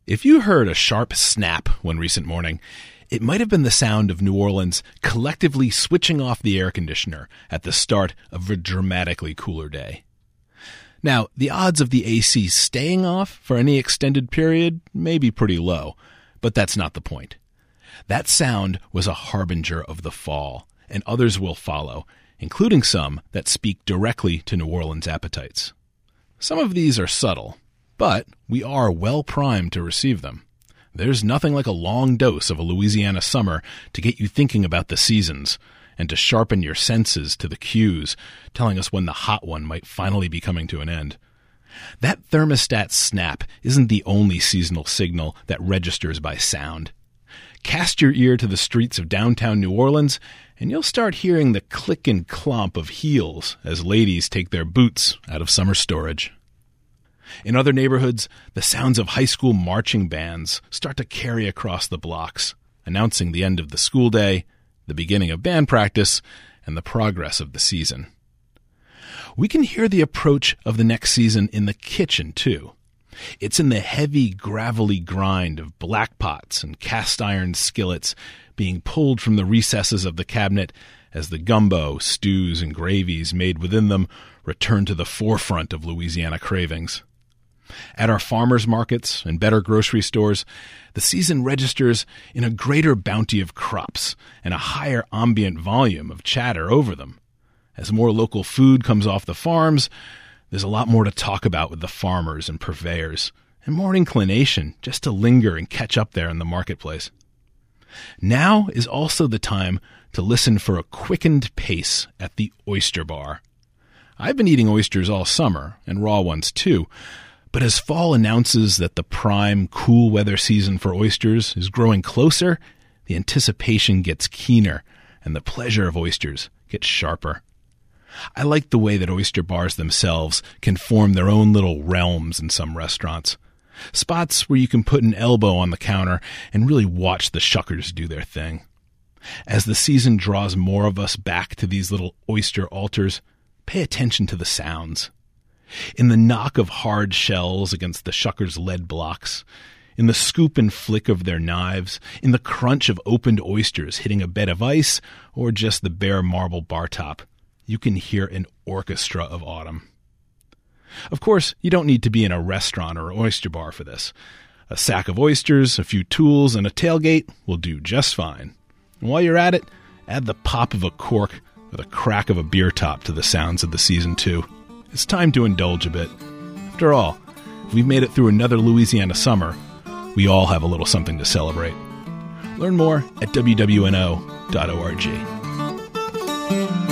If you heard a sharp snap one recent morning, it might have been the sound of New Orleans collectively switching off the air conditioner at the start of a dramatically cooler day. Now, the odds of the AC staying off for any extended period may be pretty low, but that's not the point. That sound was a harbinger of the fall, and others will follow, including some that speak directly to New Orleans appetites. Some of these are subtle, but we are well primed to receive them. There's nothing like a long dose of a Louisiana summer to get you thinking about the seasons and to sharpen your senses to the cues, telling us when the hot one might finally be coming to an end. That thermostat snap isn't the only seasonal signal that registers by sound. Cast your ear to the streets of downtown New Orleans, and you'll start hearing the click and clomp of heels as ladies take their boots out of summer storage. In other neighborhoods, the sounds of high school marching bands start to carry across the blocks, announcing the end of the school day, the beginning of band practice, and the progress of the season. We can hear the approach of the next season in the kitchen, too. It's in the heavy, gravelly grind of black pots and cast-iron skillets being pulled from the recesses of the cabinet as the gumbo, stews, and gravies made within them return to the forefront of Louisiana cravings. At our farmers markets and better grocery stores, the season registers in a greater bounty of crops and a higher ambient volume of chatter over them. As more local food comes off the farms, there's a lot more to talk about with the farmers and purveyors, and more inclination just to linger and catch up there in the marketplace. Now is also the time to listen for a quickened pace at the oyster bar. I've been eating oysters all summer, and raw ones too, but as fall announces that the prime, cool weather season for oysters is growing closer, the anticipation gets keener, and the pleasure of oysters gets sharper. I like the way that oyster bars themselves can form their own little realms in some restaurants. Spots where you can put an elbow on the counter and really watch the shuckers do their thing. As the season draws more of us back to these little oyster altars, pay attention to the sounds. In the knock of hard shells against the shuckers' lead blocks, in the scoop and flick of their knives, in the crunch of opened oysters hitting a bed of ice or just the bare marble bar top, you can hear an orchestra of autumn. Of course, you don't need to be in a restaurant or oyster bar for this. A sack of oysters, a few tools, and a tailgate will do just fine. And while you're at it, add the pop of a cork or the crack of a beer top to the sounds of the season too. It's time to indulge a bit. After all, if we've made it through another Louisiana summer, we all have a little something to celebrate. Learn more at wwno.org.